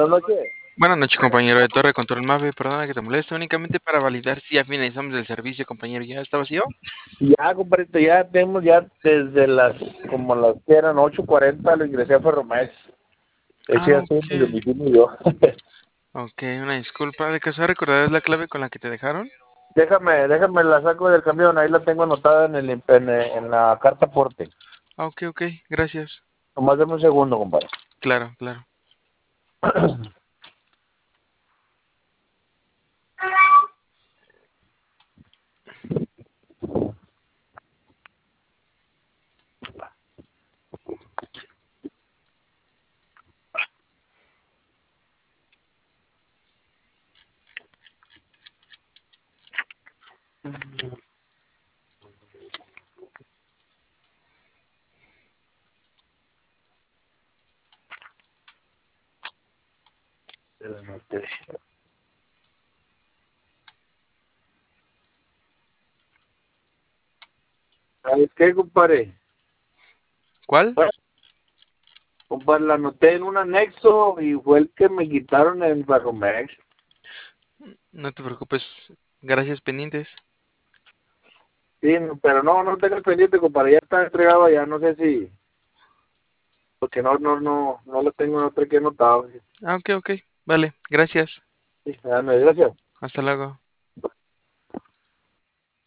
Buenas noches. Buenas noches, compañero de Torre Control Mave. Perdona que te moleste, únicamente para validar si ya finalizamos el servicio, compañero. ¿Ya está vacío? Ya, compadrito, ya tenemos ya desde como las que eran 8:40 lo ingresé a Ferromex. Ese ya estuvo Ok. mi domicilio yo. Ok, una disculpa. ¿De casualidad recordarás la clave con la que te dejaron? déjame la saco del camión, ahí la tengo anotada en la carta aporte. Ok, gracias. Nomás dame un segundo, compadre. Claro. ¿Sabes qué, compadre? ¿Cuál? Bueno, compadre, la anoté en un anexo y fue el que me quitaron en Ferromex. No te preocupes. Gracias, pendientes. Sí, pero no tengo el pendiente, compadre, ya está entregado ya, no sé si, porque no lo tengo en otro que anotado. Ok. Vale, gracias. Sí, gracias. Hasta luego.